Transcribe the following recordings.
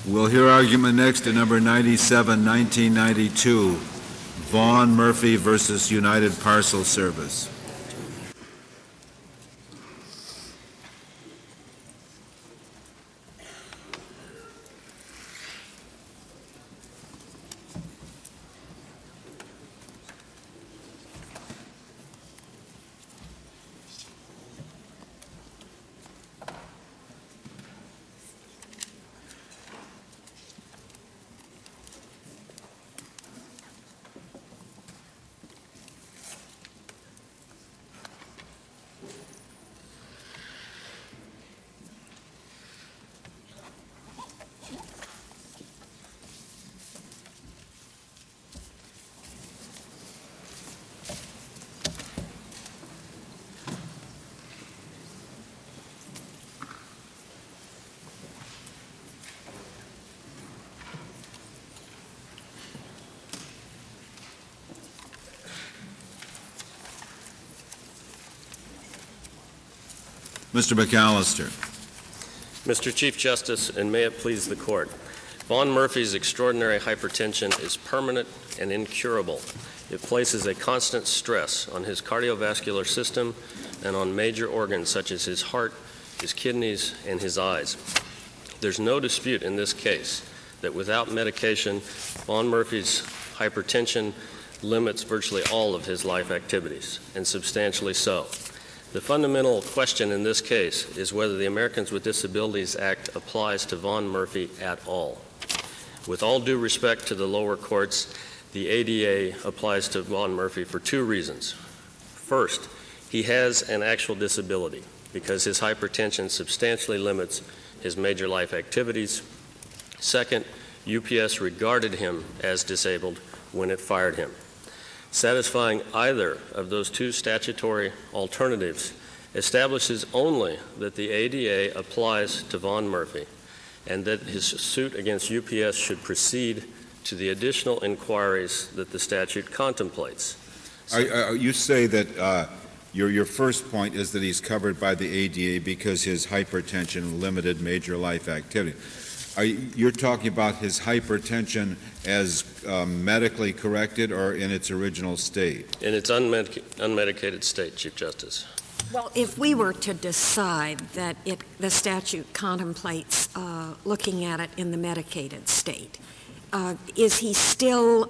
We'll hear argument next to number 97, 1992, Vaughn Murphy versus United Parcel Service. Mr. McAllister. Mr. Chief Justice, and may it please the Court, Vaughn Murphy's extraordinary hypertension is permanent and incurable. It places a constant stress on his cardiovascular system and on major organs such as his heart, his kidneys, and his eyes. There's no dispute in this case that without medication, Vaughn Murphy's hypertension limits virtually all of his life activities, and substantially so. The fundamental question in this case is whether the Americans with Disabilities Act applies to Vaughn Murphy at all. With all due respect to the lower courts, the ADA applies to Vaughn Murphy for two reasons. First, he has an actual disability because his hypertension substantially limits his major life activities. Second, UPS regarded him as disabled when it fired him. Satisfying either of those two statutory alternatives establishes only that the ADA applies to Vaughn Murphy and that his suit against UPS should proceed to the additional inquiries that the statute contemplates. You say that your first point is that he's covered by the ADA because his hypertension limited major life activity. You're talking about his hypertension as medically corrected or in its original state? In its unmedicated state, Chief Justice. Well, if we were to decide that the statute contemplates looking at it in the medicated state, is he still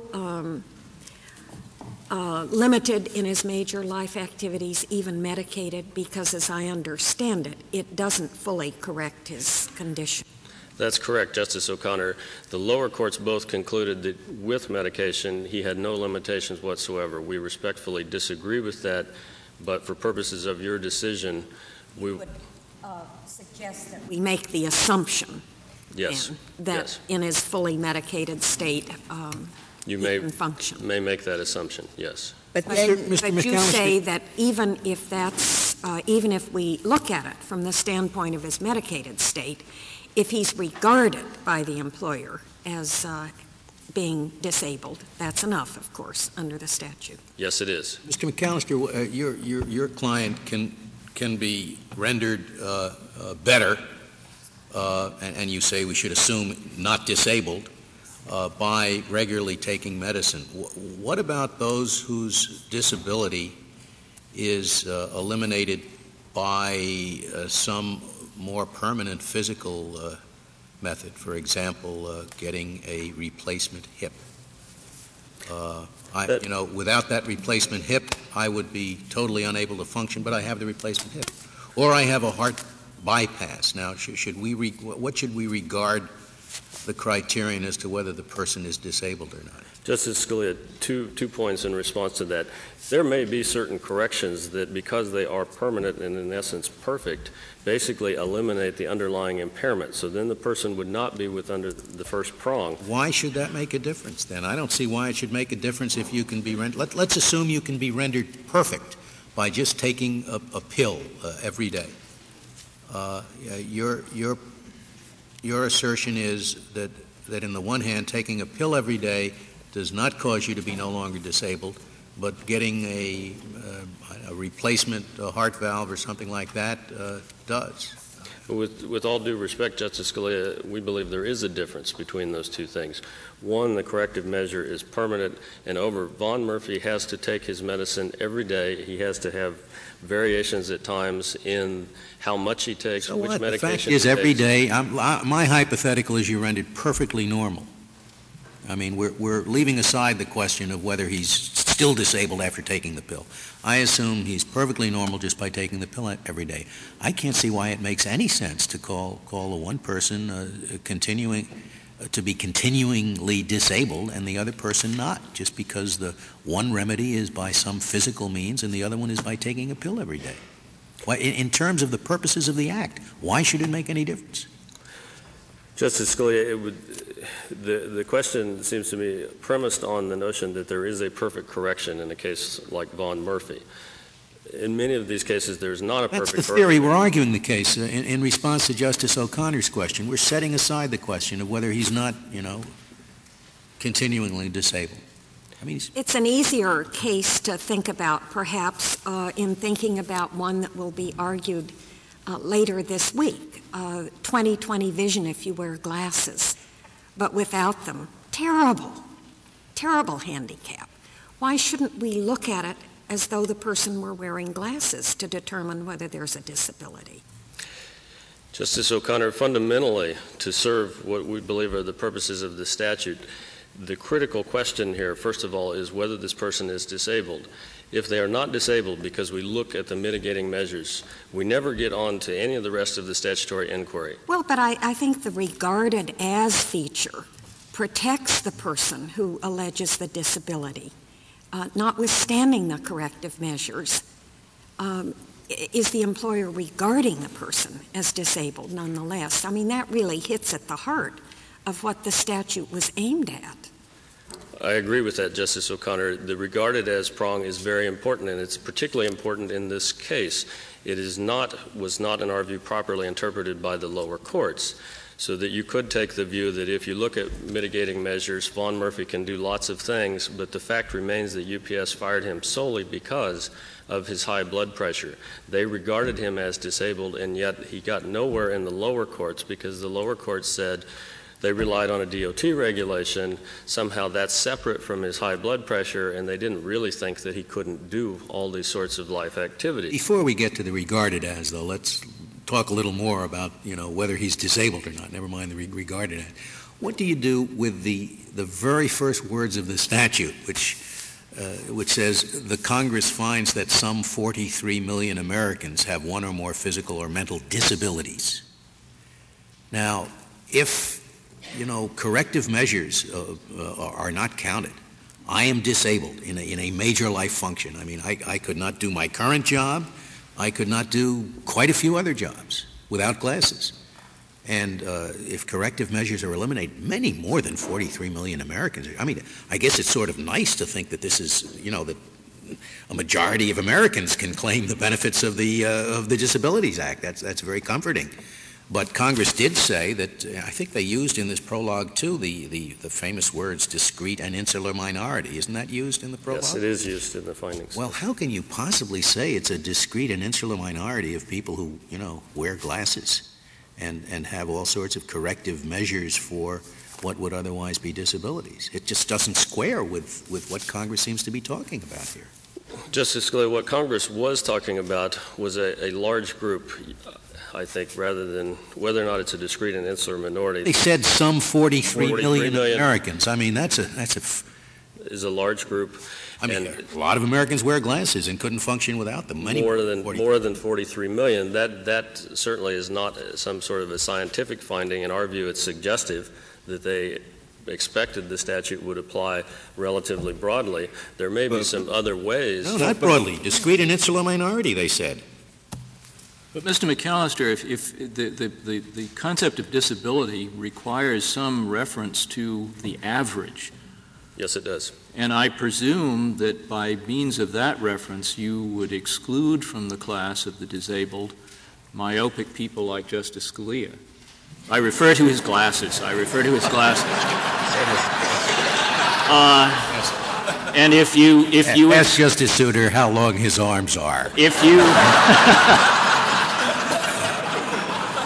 limited in his major life activities, even medicated? Because as I understand it, it doesn't fully correct his condition. That's correct, Justice O'Connor. The lower courts both concluded that with medication, he had no limitations whatsoever. We respectfully disagree with that, but for purposes of your decision, we would suggest that we make the assumption yes, that in his fully medicated state, you can function. May make that assumption, yes. But you say that even if that's, even if we look at it from the standpoint of his medicated state, if he's regarded by the employer as being disabled, that's enough, of course, under the statute. Yes, it is. Mr. McAllister, your client can be rendered better, and you say we should assume not disabled, by regularly taking medicine. What about those whose disability is eliminated by some more permanent physical method, for example, getting a replacement hip? Without that replacement hip, I would be totally unable to function, but I have the replacement hip. Or I have a heart bypass. Now, what should we regard the criterion as to whether the person is disabled or not? Justice Scalia, two points in response to that. There may be certain corrections that, because they are permanent and in essence perfect, basically eliminate the underlying impairment. So then the person would not be under the first prong. Why should that make a difference then? I don't see why it should make a difference if you can be rendered. Let's assume you can be rendered perfect by just taking a pill every day. Your assertion is that in the one hand, taking a pill every day does not cause you to be no longer disabled, but getting a replacement heart valve or something like that does. With all due respect, Justice Scalia, we believe there is a difference between those two things. One, the corrective measure is permanent and over. Vaughn Murphy has to take his medicine every day. He has to have variations at times in how much he takes, So which what? medication The fact he is, every takes. day, my hypothetical is you rendered perfectly normal. I mean, we're leaving aside the question of whether he's still disabled after taking the pill. I assume he's perfectly normal just by taking the pill every day. I can't see why it makes any sense to call a one person to be continuingly disabled and the other person not, just because the one remedy is by some physical means and the other one is by taking a pill every day. Why, in terms of the purposes of the Act, why should it make any difference? Justice Scalia, the question seems to me premised on the notion that there is a perfect correction in a case like Vaughn Murphy. In many of these cases, there's not a perfect correction. That's the theory. We're arguing the case. In response to Justice O'Connor's question, we're setting aside the question of whether he's not, continuingly disabled. I mean, It's an easier case to think about, perhaps, in thinking about one that will be argued later this week. 20/20 vision if you wear glasses, but without them. Terrible, terrible handicap. Why shouldn't we look at it as though the person were wearing glasses to determine whether there's a disability? Justice O'Connor, fundamentally, to serve what we believe are the purposes of the statute, the critical question here, first of all, is whether this person is disabled. If they are not disabled, because we look at the mitigating measures, we never get on to any of the rest of the statutory inquiry. Well, but I think the regarded as feature protects the person who alleges the disability, notwithstanding the corrective measures. Is the employer regarding the person as disabled nonetheless? I mean, that really hits at the heart of what the statute was aimed at. I agree with that, Justice O'Connor. The regarded as prong is very important, and it's particularly important in this case. It was not, in our view, properly interpreted by the lower courts, so that you could take the view that if you look at mitigating measures, Vaughn Murphy can do lots of things, but the fact remains that UPS fired him solely because of his high blood pressure. They regarded him as disabled, and yet he got nowhere in the lower courts because the lower courts said they relied on a DOT regulation. Somehow that's separate from his high blood pressure, and they didn't really think that he couldn't do all these sorts of life activities. Before we get to the regarded as, though, let's talk a little more about, whether he's disabled or not. Never mind the regarded as. What do you do with the very first words of the statute, which says the Congress finds that some 43 million Americans have one or more physical or mental disabilities? Now, if corrective measures are not counted, I am disabled in a major life function. I mean, I could not do my current job. I could not do quite a few other jobs without glasses. And if corrective measures are eliminated, many more than 43 million Americans. I mean, I guess it's sort of nice to think that this is, that a majority of Americans can claim the benefits of the Disabilities Act. That's very comforting. But Congress did say that, I think they used in this prologue, too, the famous words discrete and insular minority. Isn't that used in the prologue? Yes, it is used in the findings. Well, how can you possibly say it's a discrete and insular minority of people who, wear glasses and have all sorts of corrective measures for what would otherwise be disabilities? It just doesn't square with what Congress seems to be talking about here. Justice Scalia, what Congress was talking about was a large group, I think, rather than whether or not it's a discrete and insular minority. They said some 43 million Americans. I mean, that's is a large group. I mean, a lot of Americans wear glasses and couldn't function without them. More than 43 million. That certainly is not some sort of a scientific finding. In our view, it's suggestive that they expected the statute would apply relatively broadly. There may be some other ways. No, not broadly. Discrete and insular minority, they said. But Mr. McAllister, if the concept of disability requires some reference to the average. Yes, it does. And I presume that by means of that reference, you would exclude from the class of the disabled myopic people like Justice Scalia. I refer to his glasses. And if you ask Justice Souter how long his arms are. If you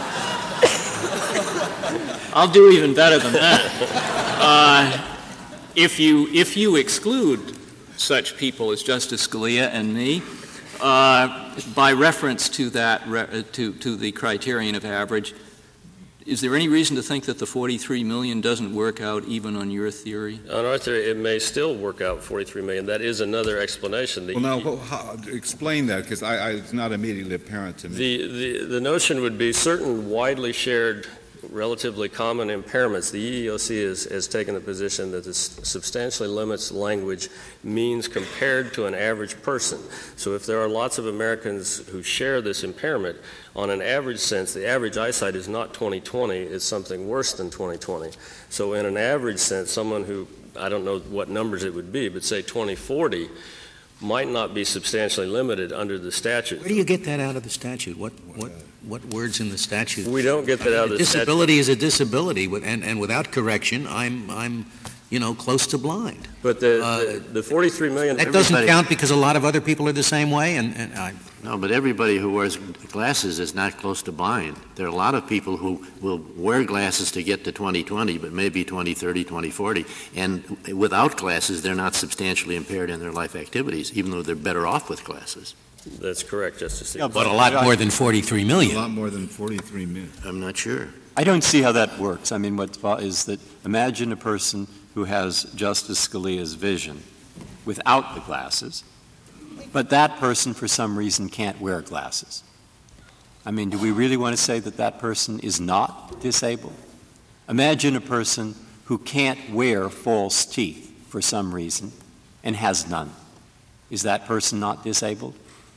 I'll do even better than that. If you exclude such people as Justice Scalia and me, by reference to that to the criterion of average, is there any reason to think that the 43 million doesn't work out even on your theory? On our theory, it may still work out 43 million. That is another explanation. Explain that, because it's not immediately apparent to me. The notion would be certain widely shared, relatively common impairments. The EEOC has taken the position that this substantially limits language means compared to an average person. So if there are lots of Americans who share this impairment, on an average sense, the average eyesight is not 20/20, it's something worse than 20/20. So in an average sense, someone who, I don't know what numbers it would be, but say 20/40, might not be substantially limited under the statute. Where do you get that out of the statute? What words in the statute? We don't get that out of the statute. Disability is a disability, and without correction, I'm close to blind. But the 43 million... That doesn't count because a lot of other people are the same way, No, but everybody who wears glasses is not close to blind. There are a lot of people who will wear glasses to get to 20/20, but maybe 20/30, 20/40, and without glasses, they're not substantially impaired in their life activities, even though they're better off with glasses. That's correct, Justice Stevens. but a lot more than 43 million. A lot more than 43 million. I'm not sure. I don't see how that works. I mean, what is that, imagine a person who has Justice Scalia's vision without the glasses, but that person for some reason can't wear glasses. I mean, do we really want to say that that person is not disabled? Imagine a person who can't wear false teeth for some reason and has none. Is that person not disabled?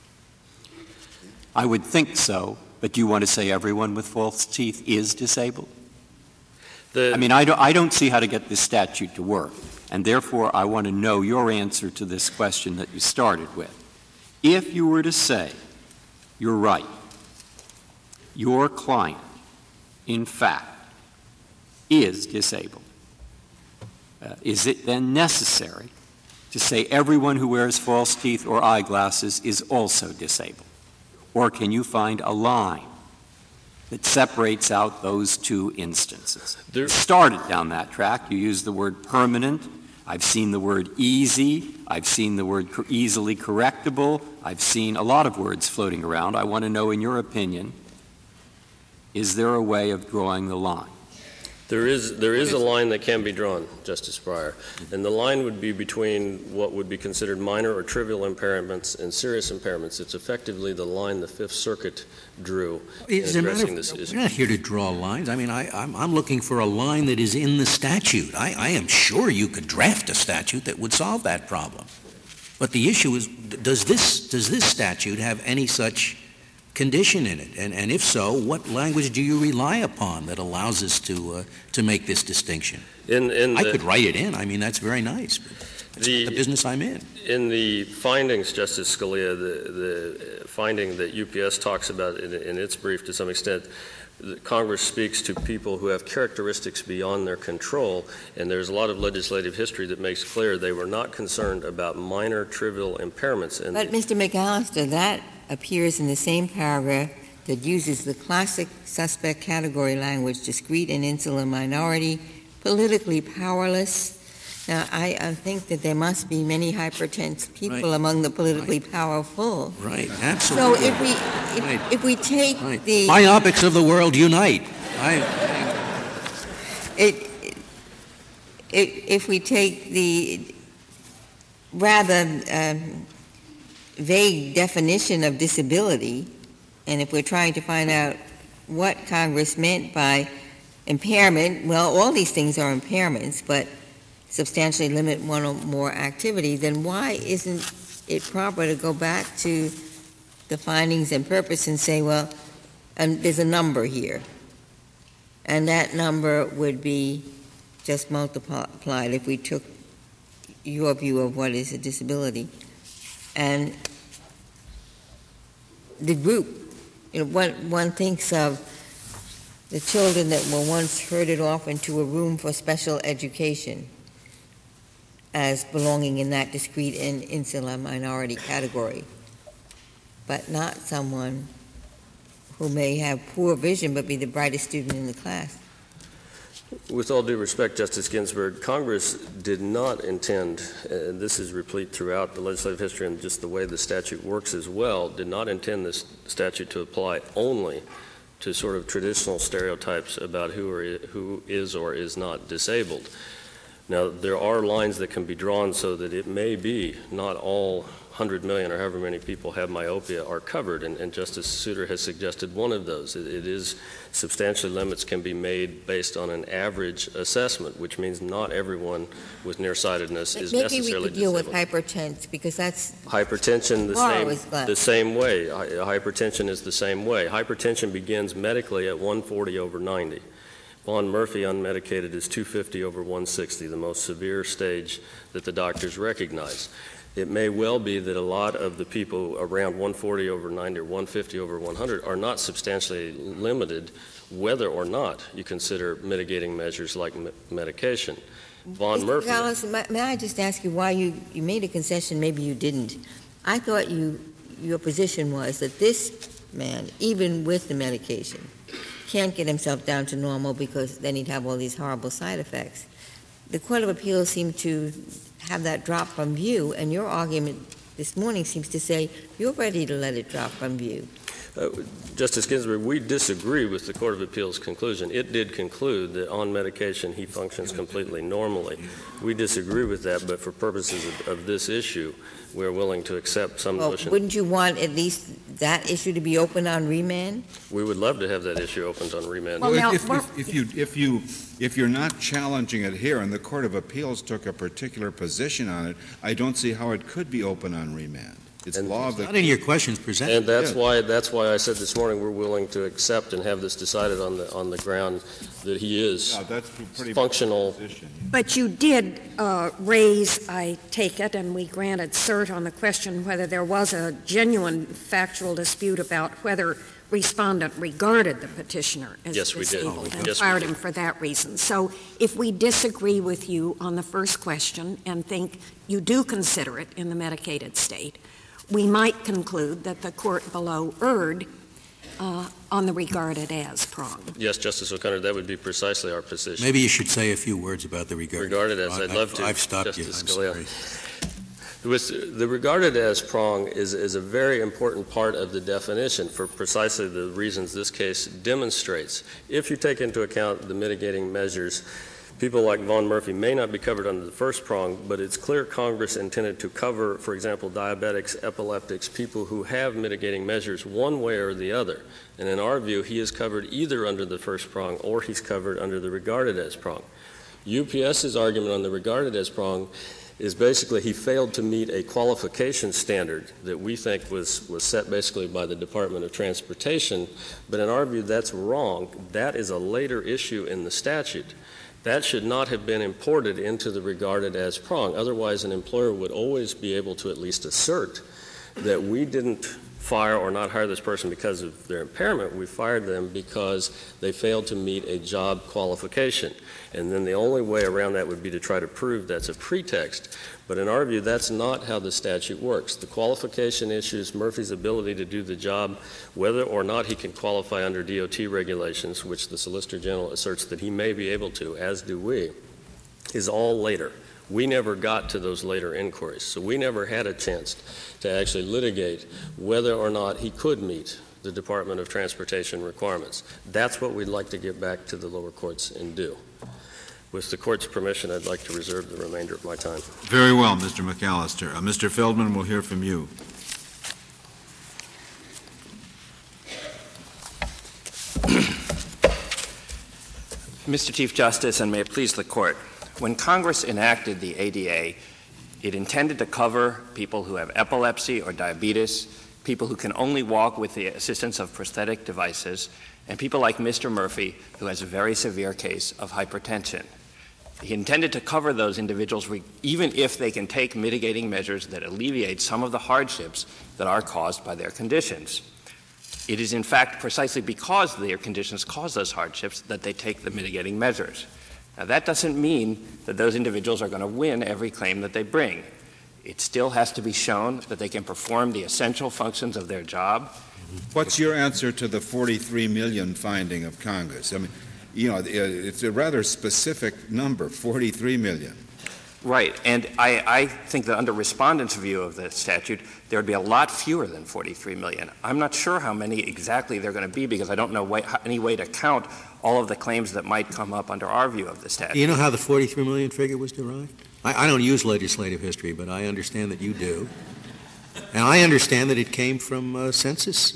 I would think so, but do you want to say everyone with false teeth is disabled? I don't see how to get this statute to work, and therefore I want to know your answer to this question that you started with. If you were to say, you're right, your client, in fact, is disabled, is it then necessary to say everyone who wears false teeth or eyeglasses is also disabled? Or can you find a line that separates out those two instances? You started down that track. You used the word permanent. I've seen the word easy. I've seen the word easily correctable. I've seen a lot of words floating around. I want to know, in your opinion, is there a way of drawing the line? There is a line that can be drawn, Justice Breyer, and the line would be between what would be considered minor or trivial impairments and serious impairments. It's effectively the line the Fifth Circuit drew in addressing this issue. We're not here to draw lines. I mean, I'm looking for a line that is in the statute. I am sure you could draft a statute that would solve that problem. But the issue is, does this statute have any such condition in it? And if so, what language do you rely upon that allows us to make this distinction? I could write it in. I mean, that's very nice. That's not the business I'm in. In the findings, Justice Scalia, the finding that UPS talks about in its brief to some extent, Congress speaks to people who have characteristics beyond their control, and there's a lot of legislative history that makes clear they were not concerned about minor, trivial impairments. But, Mr. McAllister, that appears in the same paragraph that uses the classic suspect category language, discrete and insular minority, politically powerless. Now, I think that there must be many hypertense people among the politically powerful. Right, absolutely. So if we take the myopics of the world unite. If we take the rather vague definition of disability, and if we're trying to find out what Congress meant by impairment, well, all these things are impairments, but substantially limit one or more activity, then why isn't it proper to go back to the findings and purpose and say, well, there's a number here, and that number would be just multiplied if we took your view of what is a disability. And the group, one thinks of the children that were once herded off into a room for special education as belonging in that discrete and insular minority category, but not someone who may have poor vision but be the brightest student in the class. With all due respect, Justice Ginsburg, Congress did not intend, and this is replete throughout the legislative history and just the way the statute works as well, did not intend this statute to apply only to sort of traditional stereotypes about who is or is not disabled. Now, there are lines that can be drawn so that it may be not all 100 million or however many people have myopia are covered, and Justice Souter has suggested one of those. It is substantial limits can be made based on an average assessment, which means not everyone with nearsightedness is necessarily disabled. Maybe we could deal with hypertension, because that's hypertension the same way. Hypertension is the same way. Hypertension begins medically at 140/90. Von Murphy unmedicated is 250/160, the most severe stage that the doctors recognize. It may well be that a lot of the people around 140/90 or 150/100 are not substantially limited whether or not you consider mitigating measures like medication. Von Murphy. Gallis, may I just ask you why you made a concession, maybe you didn't. I thought your position was that this man, even with the medication, can't get himself down to normal because then he'd have all these horrible side effects. The Court of Appeals seemed to have that drop from view, and your argument this morning seems to say you're ready to let it drop from view. Justice Ginsburg, we disagree with the Court of Appeals' conclusion. It did conclude that on medication he functions completely normally. We disagree with that, but for purposes of this issue, we're willing to accept some notion. Wouldn't you want at least that issue to be open on remand? We would love to have that issue opened on remand. Well, if you're not challenging it here and the Court of Appeals took a particular position on it, I don't see how it could be open on remand. It's law of the not any of your questions presented. And that's why I said this morning we're willing to accept and have this decided on the ground that he is functional. But you did raise, I take it, and we granted cert on the question whether there was a genuine factual dispute about whether respondent regarded the petitioner as disabled and fired him for that reason. So if we disagree with you on the first question and think you do consider it in the medicated state, we might conclude that the court below erred on the regarded as prong. Yes, Justice O'Connor, that would be precisely our position. Maybe you should say a few words about the regarded as. I'd love to. I've stopped Justice you. I'm Scalia. sorry. The regarded as prong is a very important part of the definition for precisely the reasons this case demonstrates. If you take into account the mitigating measures, people like Von Murphy may not be covered under the first prong, but it's clear Congress intended to cover, for example, diabetics, epileptics, people who have mitigating measures one way or the other. And in our view, he is covered either under the first prong or he's covered under the regarded as prong. UPS's argument on the regarded as prong is basically he failed to meet a qualification standard that we think was set basically by the Department of Transportation, but in our view that's wrong. That is a later issue in the statute. That should not have been imported into the regarded as prong. Otherwise, an employer would always be able to at least assert that we didn't fire or not hire this person because of their impairment. We fired them because they failed to meet a job qualification. And then the only way around that would be to try to prove that's a pretext. But in our view, that's not how the statute works. The qualification issue is Murphy's ability to do the job, whether or not he can qualify under DOT regulations, which the Solicitor General asserts that he may be able to, as do we, is all later. We never got to those later inquiries. So we never had a chance to actually litigate whether or not he could meet the Department of Transportation requirements. That's what we'd like to get back to the lower courts and do. With the Court's permission, I'd like to reserve the remainder of my time. Very well, Mr. McAllister. Mr. Feldman, we'll hear from you. Mr. Chief Justice, and may it please the Court, when Congress enacted the ADA, it intended to cover people who have epilepsy or diabetes, people who can only walk with the assistance of prosthetic devices, and people like Mr. Murphy, who has a very severe case of hypertension. He intended to cover those individuals even if they can take mitigating measures that alleviate some of the hardships that are caused by their conditions. It is, in fact, precisely because their conditions cause those hardships that they take the mitigating measures. Now, that doesn't mean that those individuals are going to win every claim that they bring. It still has to be shown that they can perform the essential functions of their job. What's your answer to the 43 million finding of Congress? I mean, it's a rather specific number, 43 million. Right, and I think that under respondents' view of the statute, there would be a lot fewer than 43 million. I'm not sure how many exactly they're going to be because I don't know any way to count all of the claims that might come up under our view of the statute. Do you know how the 43 million figure was derived? I don't use legislative history, but I understand that you do. And I understand that it came from census,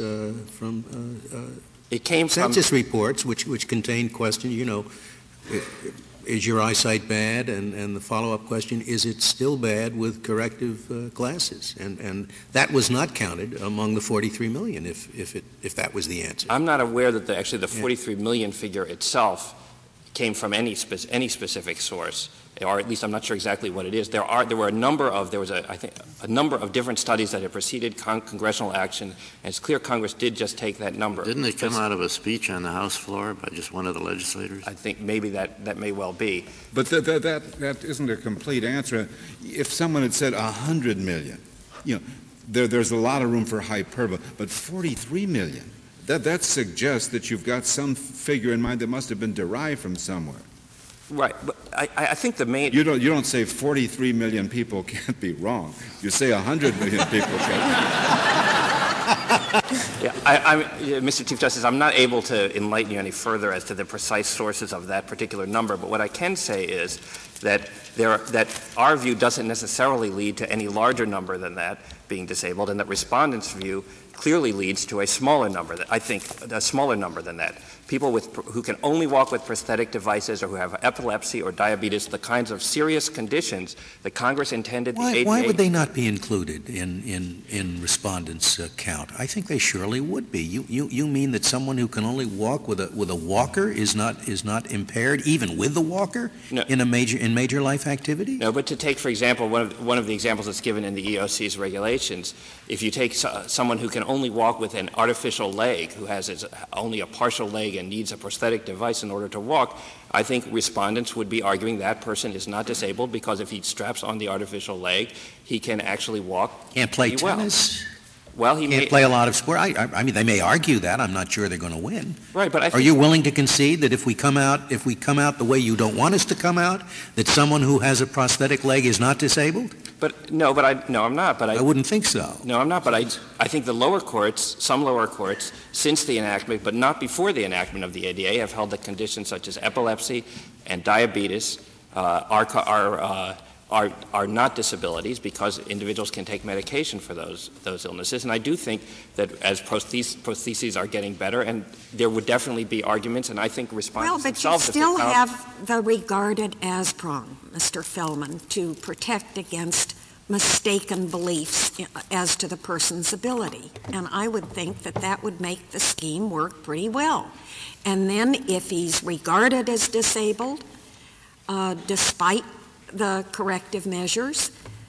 it came census reports, which contain questions, is your eyesight bad? And the follow-up question, is it still bad with corrective glasses? And that was not counted among the 43 million, if that was the answer. I'm not aware that the 43 million figure itself came from any specific source, or at least I'm not sure exactly what it is. There was a number of different studies that had preceded congressional action, and it's clear Congress did just take that number. Didn't it come out of a speech on the House floor by just one of the legislators? I think maybe that may well be. But that isn't a complete answer. If someone had said 100 million, there's a lot of room for hyperbole, but 43 million, that suggests that you've got some figure in mind that must have been derived from somewhere. Right, but I think the main... You don't say 43 million people can't be wrong. You say 100 million people can't be wrong. Mr. Chief Justice, I'm not able to enlighten you any further as to the precise sources of that particular number, but what I can say is that our view doesn't necessarily lead to any larger number than that being disabled, and that respondents' view clearly leads to a smaller number than that. People who can only walk with prosthetic devices or who have epilepsy or diabetes, the kinds of serious conditions that Congress intended the ADA... Why would they not be included in respondents' count? I think they surely would be. You mean that someone who can only walk with a walker is not impaired, even with the walker, no. in major life activity? No, but to take, for example, one of the examples that's given in the EOC's regulations, if you take someone who can only walk with an artificial leg, who has only a partial leg and needs a prosthetic device in order to walk, I think respondents would be arguing that person is not disabled because if he straps on the artificial leg, he can actually walk. Can't play tennis. Well, he can't play a lot of sport. I mean, they may argue that. I'm not sure they're going to win. Right, but are you willing to concede that if we come out the way you don't want us to come out, that someone who has a prosthetic leg is not disabled? I'm not. But I wouldn't think so. No, I'm not. But I think some lower courts, since the enactment, but not before the enactment of the ADA, have held that conditions such as epilepsy and diabetes are not disabilities because individuals can take medication for those illnesses. And I do think that as prostheses are getting better, and there would definitely be arguments, and I think respondents themselves... Well, but you still have the regarded as prong, Mr. Fellman, to protect against mistaken beliefs as to the person's ability. And I would think that would make the scheme work pretty well. And then if he's regarded as disabled, despite the corrective measures,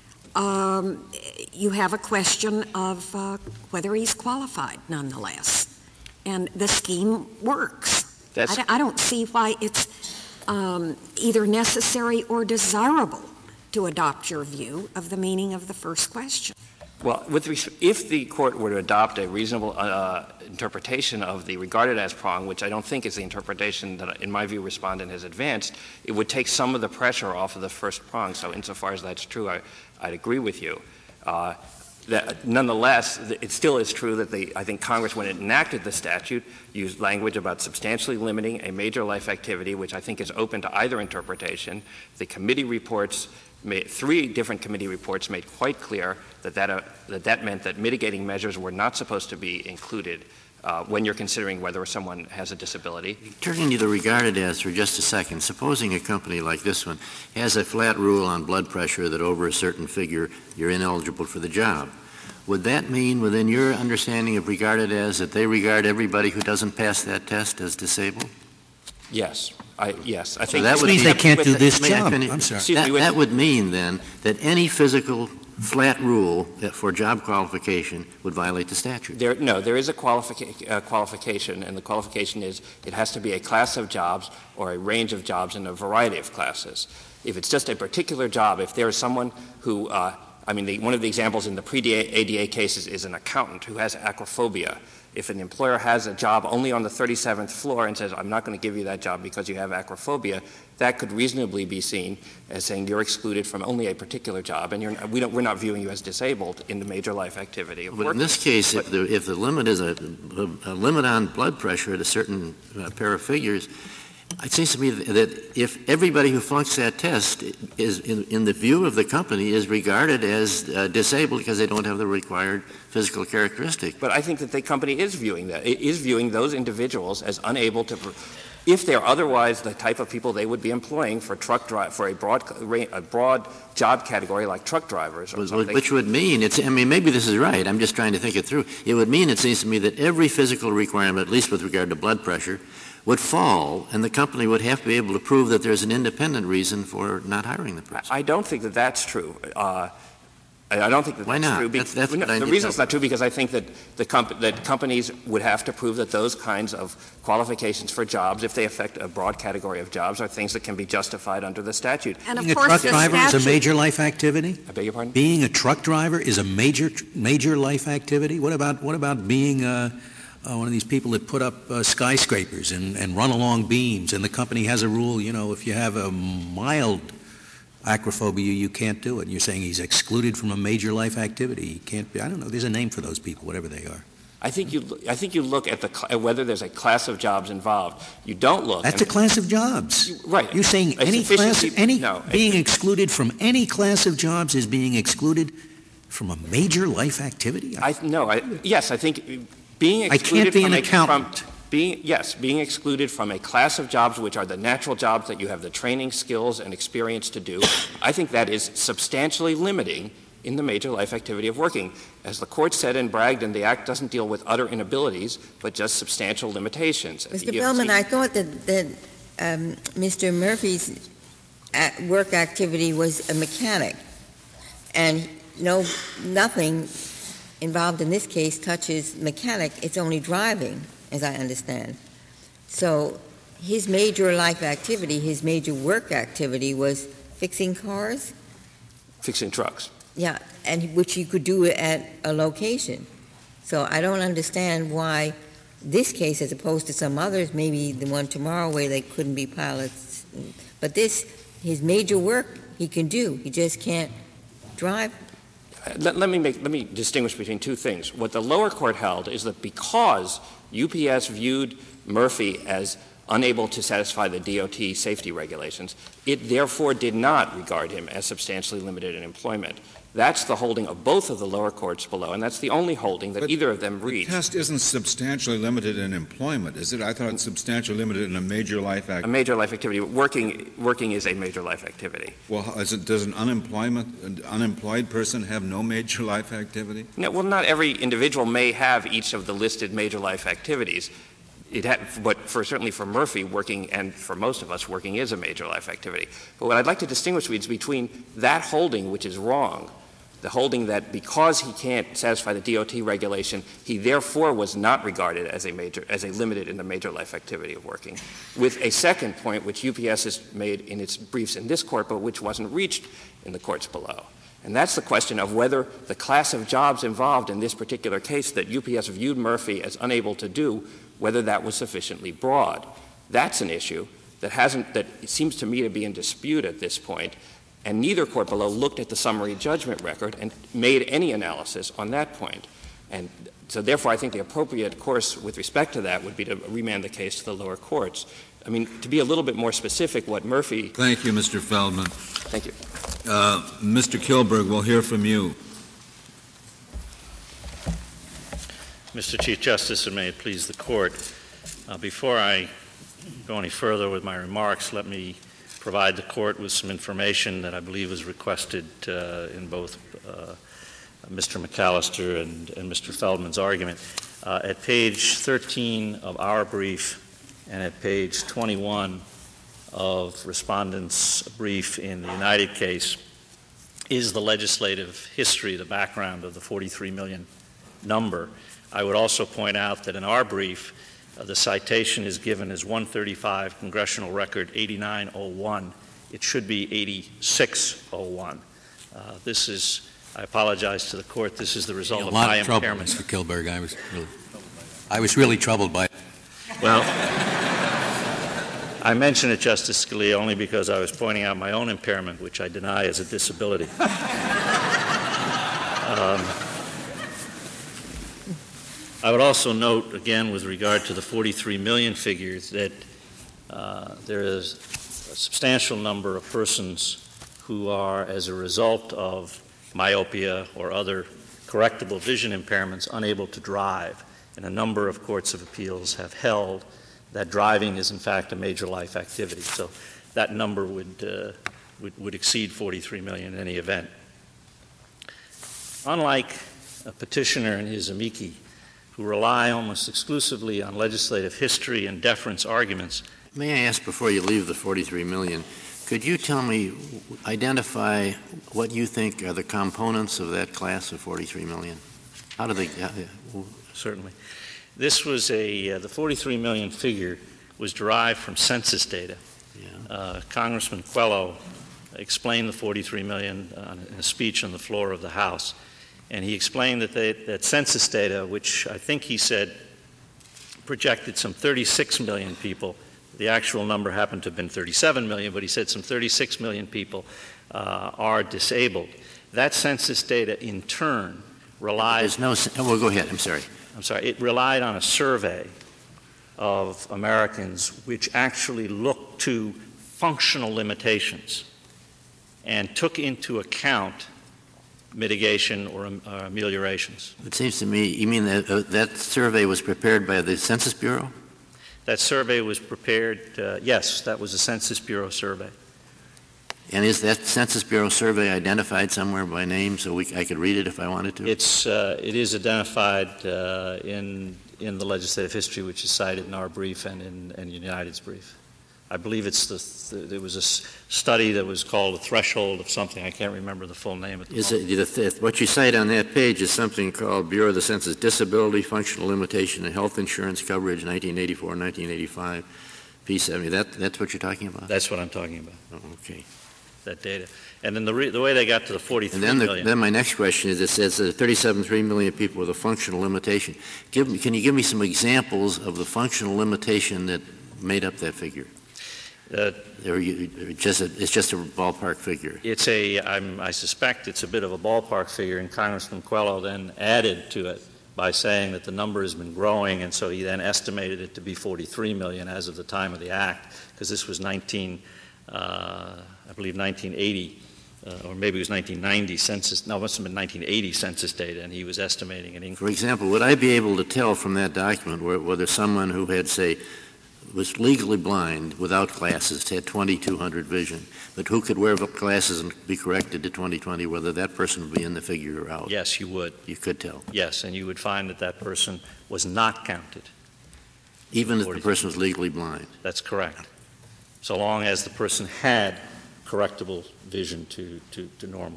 you have a question of whether he's qualified nonetheless. And the scheme works. I don't see why it's either necessary or desirable to adopt your view of the meaning of the first question. Well, if the court were to adopt a reasonable interpretation of the regarded as prong, which I don't think is the interpretation that, in my view, respondent has advanced, it would take some of the pressure off of the first prong. So insofar as that's true, I'd agree with you. Nonetheless, it still is true that I think Congress, when it enacted the statute, used language about substantially limiting a major life activity, which I think is open to either interpretation. The committee reports, 3 different committee reports made quite clear that meant that mitigating measures were not supposed to be included when you're considering whether someone has a disability. Turning to the regarded as for just a second, supposing a company like this one has a flat rule on blood pressure that over a certain figure you're ineligible for the job. Would that mean, within your understanding of regarded as, that they regard everybody who doesn't pass that test as disabled? Yes. I think so that means they can't do this job. I'm sorry. That would mean, then, that any physical flat rule for job qualification would violate the statute. There is a qualification, and the qualification is it has to be a class of jobs or a range of jobs in a variety of classes. If it's just a particular job, if there is someone who, one of the examples in the pre-ADA cases is an accountant who has acrophobia, If an employer has a job only on the 37th floor and says, I'm not going to give you that job because you have acrophobia, that could reasonably be seen as saying you're excluded from only a particular job, and we're not viewing you as disabled in the major life activity of But work. in this case, if the limit is a limit on blood pressure at a certain pair of figures, it seems to me that if everybody who flunks that test is, in the view of the company, is regarded as disabled because they don't have the required physical characteristic. But I think that the company is viewing that. It is viewing those individuals as unable to, if they're otherwise the type of people they would be employing for for a broad job category like truck drivers or something. Which would mean, maybe this is right, I'm just trying to think it through. It would mean, it seems to me, that every physical requirement, at least with regard to blood pressure, would fall, and the company would have to be able to prove that there's an independent reason for not hiring the person. I don't think that that's true. I don't think that Why that's not? true. The reason it's not true because I think that that companies would have to prove that those kinds of qualifications for jobs, if they affect a broad category of jobs, are things that can be justified under the statute. And of Being a course, truck the driver is a statute- major life activity? I beg your pardon? Being a truck driver is a major life activity? What about being one of these people that put up skyscrapers and run along beams, and the company has a rule, if you have a mild acrophobia, you can't do it. And you're saying he's excluded from a major life activity. He can't be. I don't know. There's a name for those people, whatever they are. I think you look at whether there's a class of jobs involved. You don't look. That's a class of jobs. Right. You're saying being excluded from any class of jobs is being excluded from a major life activity? Yes, I think being excluded I can't be from an accountant. Being excluded from a class of jobs which are the natural jobs that you have the training, skills, and experience to do, I think that is substantially limiting in the major life activity of working. As the Court said in Bragdon, the Act doesn't deal with utter inabilities, but just substantial limitations. Mr. Feldman, I thought that Mr. Murphy's work activity was a mechanic, and nothing involved in this case touches mechanic. It's only driving, as I understand. So his major life activity, his major work activity was fixing cars? Fixing trucks. Yeah, and which he could do at a location. So I don't understand why this case, as opposed to some others, maybe the one tomorrow where they couldn't be pilots, but his major work he can do. He just can't drive. Let me distinguish between two things. What the lower court held is that because UPS viewed Murphy as unable to satisfy the DOT safety regulations, it therefore did not regard him as substantially limited in employment. That's the holding of both of the lower courts below, and that's the only holding that either of them reached. The test isn't substantially limited in employment, is it? I thought it's substantially limited in a major life activity. A major life activity. Working is a major life activity. Well, does an unemployed person have no major life activity? No, well, not every individual may have each of the listed major life activities. But certainly for Murphy, working, and for most of us, working is a major life activity. But what I'd like to distinguish is between that holding, which is wrong, the holding that because he can't satisfy the DOT regulation, he therefore was not regarded as a limited in the major life activity of working, with a second point which UPS has made in its briefs in this court, but which wasn't reached in the courts below. And that's the question of whether the class of jobs involved in this particular case that UPS viewed Murphy as unable to do, whether that was sufficiently broad. That's an issue that seems to me to be in dispute at this point, and neither court below looked at the summary judgment record and made any analysis on that point. And so therefore I think the appropriate course with respect to that would be to remand the case to the lower courts. I mean, to be a little bit more specific, what Murphy... Thank you, Mr. Feldman. Thank you. Mr. Kilberg, we'll hear from you. Mr. Chief Justice, and may it please the Court, before I go any further with my remarks, let me provide the Court with some information that I believe was requested in both Mr. McAllister and Mr. Feldman's argument. At page 13 of our brief and at page 21 of Respondent's brief in the United case is the legislative history, the background of the 43 million number. I would also point out that in our brief, the citation is given as 135 Congressional Record 8901. It should be 8601. I apologize to the Court, this is the result of my impairment. Mr. Kilberg. I was really troubled by it. Well, I mention it, Justice Scalia, only because I was pointing out my own impairment, which I deny as a disability. I would also note, again, with regard to the 43 million figures, that there is a substantial number of persons who are, as a result of myopia or other correctable vision impairments, unable to drive. And a number of courts of appeals have held that driving is, in fact, a major life activity. So that number would exceed 43 million in any event. Unlike a petitioner and his amici, who rely almost exclusively on legislative history and deference arguments. May I ask, before you leave the 43 million, could you tell me, identify what you think are the components of that class of 43 million? How do they? Certainly. This was the 43 million figure was derived from census data. Yeah. Congressman Coelho explained the 43 million in a speech on the floor of the House. And he explained that census data, which I think he said projected some 36 million people, the actual number happened to have been 37 million, but he said some 36 million people are disabled. That census data, in turn, relies... Well, go ahead. I'm sorry. It relied on a survey of Americans which actually looked to functional limitations and took into account mitigation or ameliorations. It seems to me, you mean that survey was prepared by the Census Bureau? That survey was prepared, yes, that was a Census Bureau survey. And is that Census Bureau survey identified somewhere by name so I could read it if I wanted to? It is identified in the legislative history, which is cited in our brief and in United's brief. I believe there was a study that was called a threshold of something. I can't remember the full name at the moment. What you cite on that page is something called Bureau of the Census Disability, Functional Limitation, and Health Insurance Coverage, 1984-1985, P70. That's what you're talking about? That's what I'm talking about. Oh, okay. That data. And then the way they got to the 43 million. Then my next question is, it says 37.3 million people with a functional limitation. Can you give me some examples of the functional limitation that made up that figure? It's just a ballpark figure. I suspect it's a bit of a ballpark figure, and Congressman Coelho then added to it by saying that the number has been growing, and so he then estimated it to be 43 million as of the time of the act, because this was 1980, or maybe it was 1990 census. No, it must have been 1980 census data, and he was estimating an increase. For example, would I be able to tell from that document whether someone who had, say, was legally blind without glasses, had 20/200 vision, but who could wear glasses and be corrected to 20/20, whether that person would be in the figure or out? Yes, you would. You could tell. Yes, and you would find that person was not counted. Even if the person was legally blind? That's correct. So long as the person had correctable vision to normal.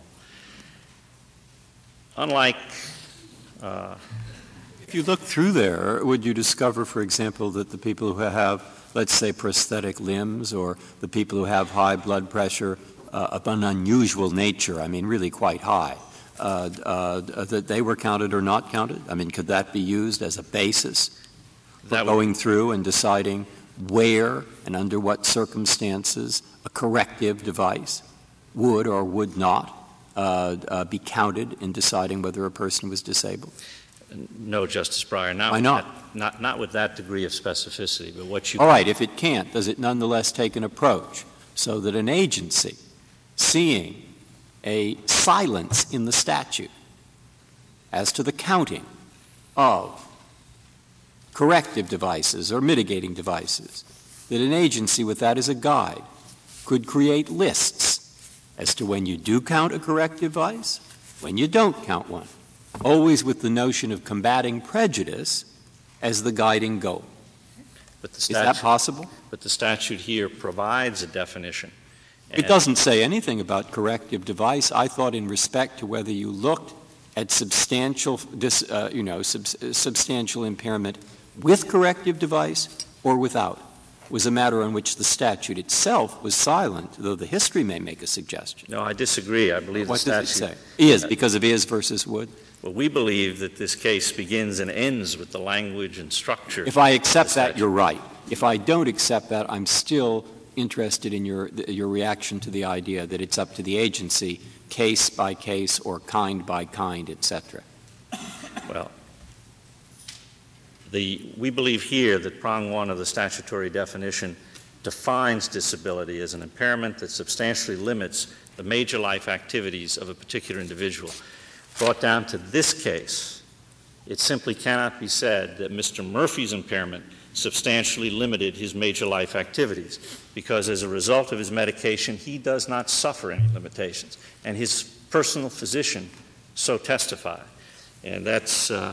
Unlike... If you look through there, would you discover, for example, that the people who have, let's say, prosthetic limbs, or the people who have high blood pressure of an unusual nature, I mean really quite high, that they were counted or not counted? I mean, could that be used as a basis for going through and deciding where and under what circumstances a corrective device would or would not be counted in deciding whether a person was disabled? No, Justice Breyer. Why not? Not with that degree of specificity, but what you... All right, if it can't, does it nonetheless take an approach so that an agency seeing a silence in the statute as to the counting of corrective devices or mitigating devices, that an agency with that as a guide could create lists as to when you do count a corrective device, when you don't count one, always with the notion of combating prejudice as the guiding goal? Is that possible? But the statute here provides a definition. It doesn't say anything about corrective device. I thought in respect to whether you looked at substantial impairment with corrective device or without was a matter on which the statute itself was silent, though the history may make a suggestion. No, I disagree. I believe what the statute... What does it say? Is, because of is versus would? Well, we believe that this case begins and ends with the language and structure. If I accept that, you're right. If I don't accept that, I'm still interested in your reaction to the idea that it's up to the agency, case by case or kind by kind, etc. Well, we believe here that prong one of the statutory definition defines disability as an impairment that substantially limits the major life activities of a particular individual. Brought down to this case, it simply cannot be said that Mr. Murphy's impairment substantially limited his major life activities, because as a result of his medication, he does not suffer any limitations, and his personal physician so testified. And that's in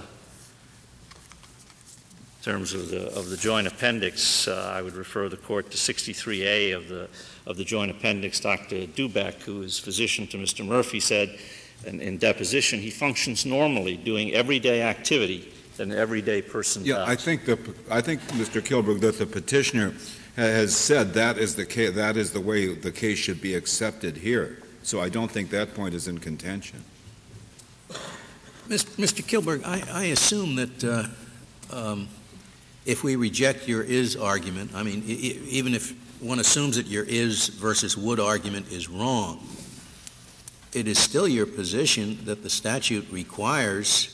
terms of the joint appendix. I would refer the court to 63A of the joint appendix. Dr. Dubeck, who is physician to Mr. Murphy, said in deposition he functions normally, doing everyday activity that an everyday person does. I think Mr. Kilberg, that the petitioner has said that is the way the case should be accepted here. So I don't think that point is in contention. Mr. Kilberg, I assume that if we reject your is argument, I mean, even if one assumes that your is versus would argument is wrong, it is still your position that the statute requires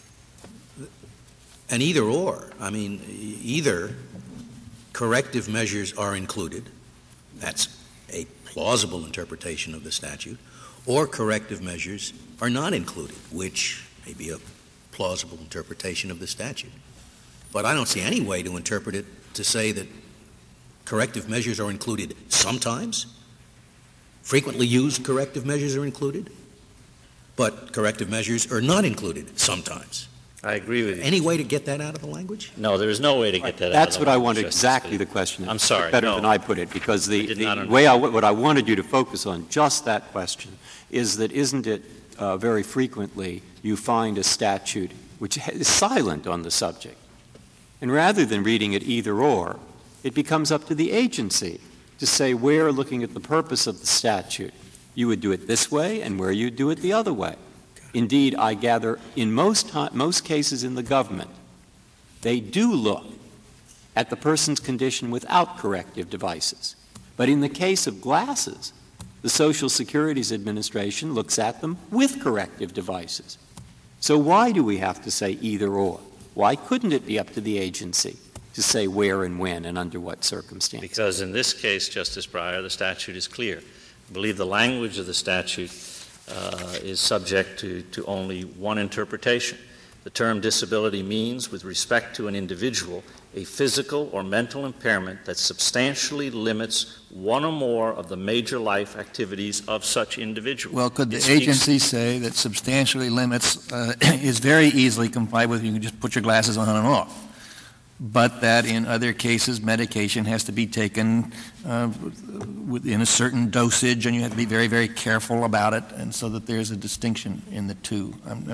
an either or. I mean, either corrective measures are included, that's a plausible interpretation of the statute, or corrective measures are not included, which may be a plausible interpretation of the statute. But I don't see any way to interpret it to say that corrective measures are included sometimes, frequently used corrective measures are included, but corrective measures are not included sometimes. I agree with you. Any way to get that out of the language? No, there is no way to get that out of the language. That's what I wanted, exactly the question. I'm sorry. Better than I put it, because the way what I wanted you to focus on, just that question, is that isn't it very frequently you find a statute which is silent on the subject. And rather than reading it either or, it becomes up to the agency to say where, looking at the purpose of the statute, you would do it this way and where you do it the other way. Indeed, I gather in most cases in the government, they do look at the person's condition without corrective devices. But in the case of glasses, the Social Security Administration looks at them with corrective devices. So why do we have to say either or? Why couldn't it be up to the agency to say where and when and under what circumstances? Because in this case, Justice Breyer, the statute is clear. I believe the language of the statute is subject to only one interpretation. The term disability means, with respect to an individual, a physical or mental impairment that substantially limits one or more of the major life activities of such individual. Well, could the agency say that substantially limits is very easily complied with? You can just put your glasses on and off. But that in other cases, medication has to be taken within a certain dosage, and you have to be very, very careful about it, and so that there's a distinction in the two.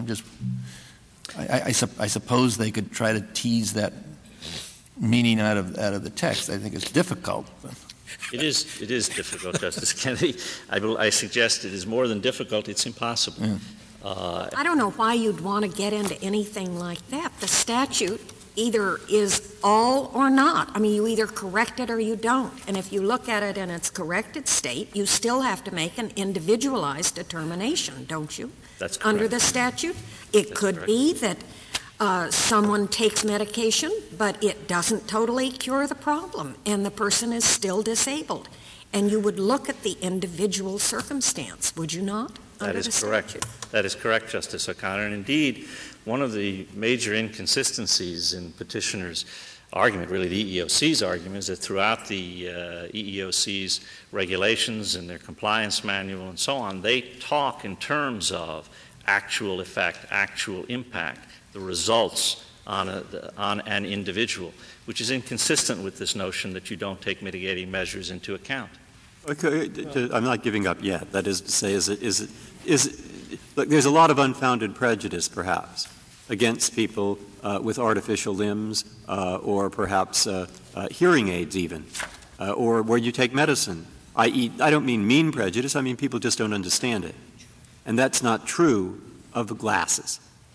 I suppose they could try to tease that meaning out of the text. I think it's difficult. It is difficult, Justice Kennedy. I suggest it is more than difficult, it's impossible. Yeah. I don't know why you'd want to get into anything like that. The statute either is all or not. I mean, you either correct it or you don't. And if you look at it in its corrected state, you still have to make an individualized determination, don't you? That's correct. Under the statute? It could be that someone takes medication, but it doesn't totally cure the problem, and the person is still disabled. And you would look at the individual circumstance, would you not? That is correct. That is correct, Justice O'Connor. And indeed, one of the major inconsistencies in petitioner's argument, really the EEOC's argument, is that throughout the EEOC's regulations and their compliance manual and so on, they talk in terms of actual effect, actual impact, the results on an individual, which is inconsistent with this notion that you don't take mitigating measures into account. Okay, I'm not giving up yet. That is to say, look, there's a lot of unfounded prejudice, perhaps, against people with artificial limbs or perhaps hearing aids even, or where you take medicine. I don't mean mean prejudice. I mean people just don't understand it. And that's not true of the glasses.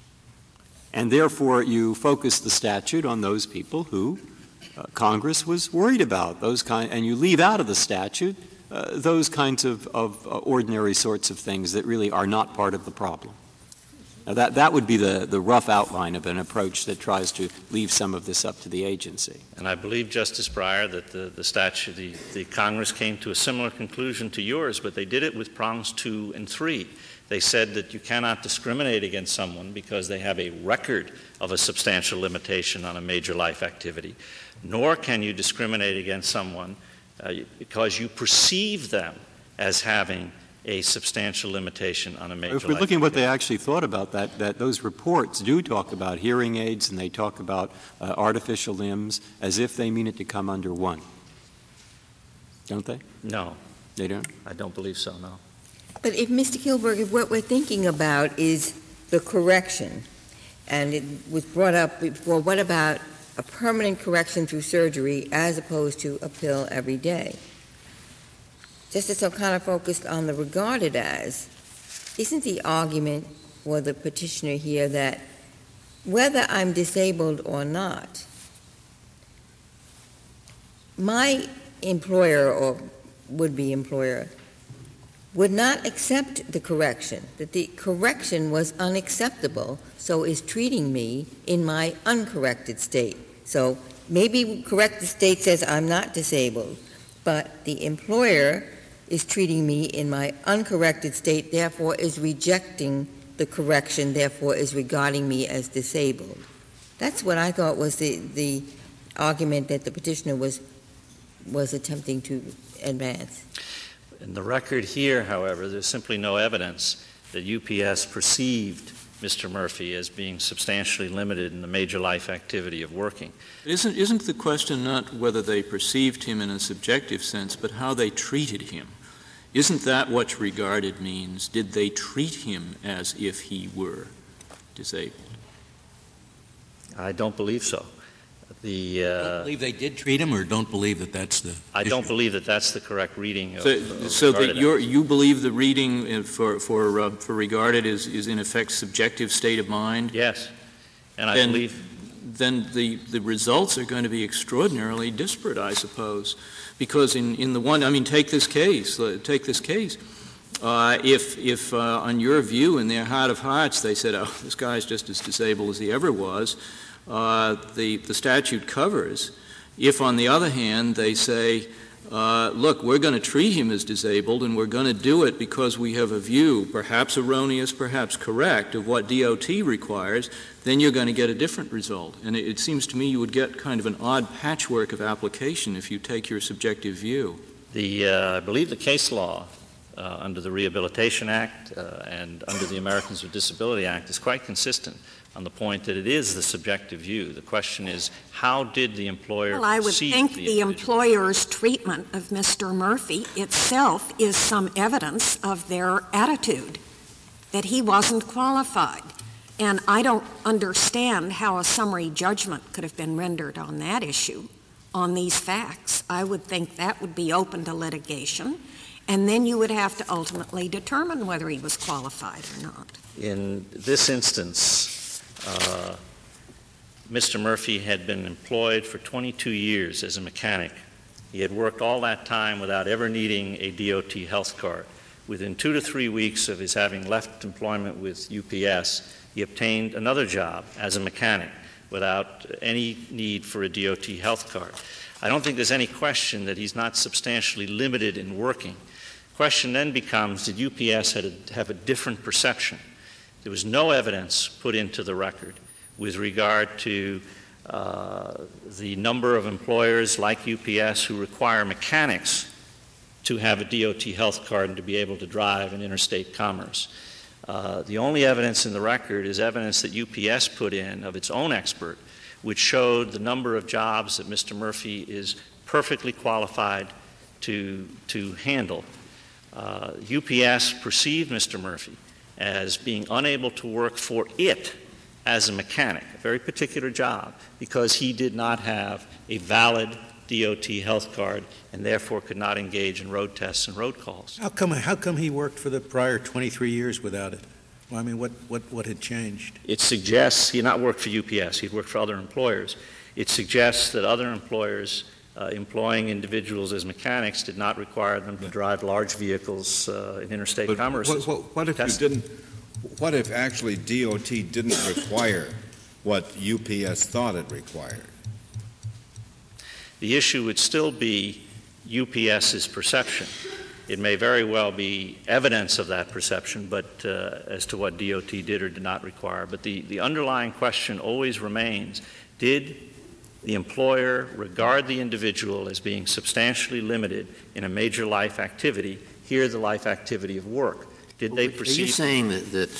And therefore, you focus the statute on those people who Congress was worried about, and you leave out of the statute those kinds of ordinary sorts of things that really are not part of the problem. Now, that would be the rough outline of an approach that tries to leave some of this up to the agency. And I believe, Justice Breyer, that the statute, the Congress came to a similar conclusion to yours, but they did it with prongs 2 and 3. They said that you cannot discriminate against someone because they have a record of a substantial limitation on a major life activity, nor can you discriminate against someone because you perceive them as having a substantial limitation on a major life activity. If we're looking at what they actually thought about that those reports do talk about hearing aids and they talk about artificial limbs as if they mean it to come under one. Don't they? No. They don't? I don't believe so, no. But if, Mr. Kilberg, if what we're thinking about is the correction, and it was brought up before, what about a permanent correction through surgery as opposed to a pill every day? Justice O'Connor focused on the regarded as. Isn't the argument for the petitioner here that whether I'm disabled or not, my employer or would-be employer would not accept the correction, that the correction was unacceptable, so is treating me in my uncorrected state. So maybe corrected state says I'm not disabled, but the employer is treating me in my uncorrected state, therefore is rejecting the correction, therefore is regarding me as disabled. That's what I thought was the argument that the petitioner was attempting to advance. In the record here, however, there's simply no evidence that UPS perceived Mr. Murphy as being substantially limited in the major life activity of working. Isn't the question not whether they perceived him in a subjective sense, but how they treated him? Isn't that what regarded means? Did they treat him as if he were disabled? I don't believe so. Don't believe they did treat him, or don't believe that that's the I issue? Don't believe that that's the correct reading of So that regarded. you believe the reading for regarded is in effect subjective state of mind? Yes. And I believe then the results are going to be extraordinarily disparate, I suppose, because in the one, I mean, take this case. If on your view, in their heart of hearts, they said, oh, this guy's just as disabled as he ever was, the statute covers. If, on the other hand, they say, look, we're going to treat him as disabled, and we're going to do it because we have a view, perhaps erroneous, perhaps correct, of what DOT requires, then you're going to get a different result. And it seems to me you would get kind of an odd patchwork of application if you take your subjective view. I believe the case law under the Rehabilitation Act and under the Americans with Disability Act is quite consistent on the point that it is the subjective view. The question is, how did the employer Well, I would perceive think the individual? employer's treatment of Mr. Murphy itself is some evidence of their attitude, that he wasn't qualified. And I don't understand how a summary judgment could have been rendered on that issue, on these facts. I would think that would be open to litigation, and then you would have to ultimately determine whether he was qualified or not. In this instance, Mr. Murphy had been employed for 22 years as a mechanic. He had worked all that time without ever needing a DOT health card. Within 2 to 3 weeks of his having left employment with UPS, he obtained another job as a mechanic without any need for a DOT health card. I don't think there's any question that he's not substantially limited in working. The question then becomes, did UPS have a different perception? There was no evidence put into the record with regard to the number of employers like UPS who require mechanics to have a DOT health card and to be able to drive in interstate commerce. The only evidence in the record is evidence that UPS put in of its own expert, which showed the number of jobs that Mr. Murphy is perfectly qualified to handle. UPS perceived Mr. Murphy as being unable to work for it as a mechanic, a very particular job, because he did not have a valid DOT health card and therefore could not engage in road tests and road calls. How come he worked for the prior 23 years without it? Well, I mean, what had changed? It suggests he had not worked for UPS. He'd worked for other employers. It suggests that other employers employing individuals as mechanics did not require them to drive large vehicles in interstate commerce. What if actually DOT didn't require what UPS thought it required? The issue would still be UPS's perception. It may very well be evidence of that perception, but as to what DOT did or did not require. But the underlying question always remains, did the employer regard the individual as being substantially limited in a major life activity, here the life activity of work? Did they perceive... Are you saying that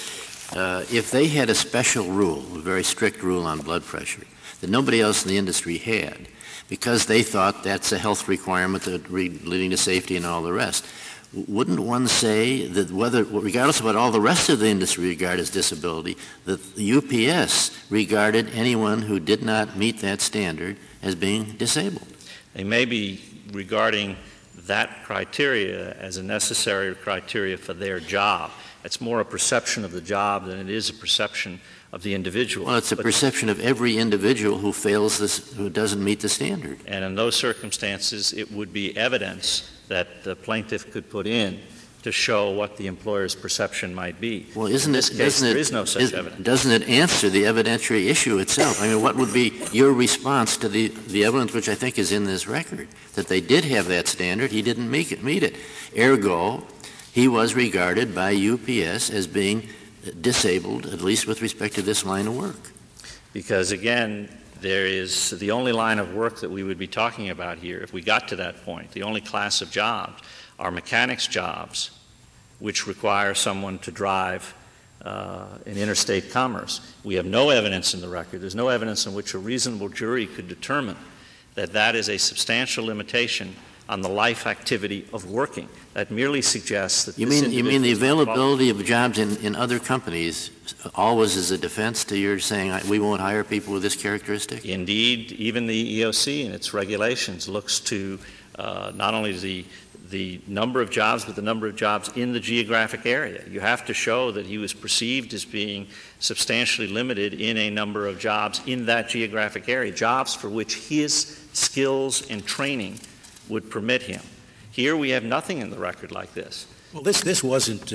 if they had a special rule, a very strict rule on blood pressure, that nobody else in the industry had, because they thought that's a health requirement leading to safety and all the rest, wouldn't one say that regardless of what all the rest of the industry regard as disability, that the UPS regarded anyone who did not meet that standard as being disabled? They may be regarding that criteria as a necessary criteria for their job. It's more a perception of the job than it is a perception of the individual. Well, it's a perception of every individual who fails this, who doesn't meet the standard. And in those circumstances, it would be evidence that the plaintiff could put in to show what the employer's perception might be. Well, there is no such evidence. Doesn't it answer the evidentiary issue itself? I mean, what would be your response to the evidence, which I think is in this record, that they did have that standard, he didn't meet it. Ergo, he was regarded by UPS as being disabled, at least with respect to this line of work. Because, again, there is the only line of work that we would be talking about here, if we got to that point, the only class of jobs are mechanics jobs, which require someone to drive in interstate commerce. We have no evidence in the record. There's no evidence in which a reasonable jury could determine that that is a substantial limitation on the life activity of working. That merely suggests that you mean the availability of jobs in other companies always is a defense to your saying we won't hire people with this characteristic? Indeed, even the EEOC in its regulations looks to not only the number of jobs, but the number of jobs in the geographic area. You have to show that he was perceived as being substantially limited in a number of jobs in that geographic area, jobs for which his skills and training would permit him. Here we have nothing in the record like this. Well, this wasn't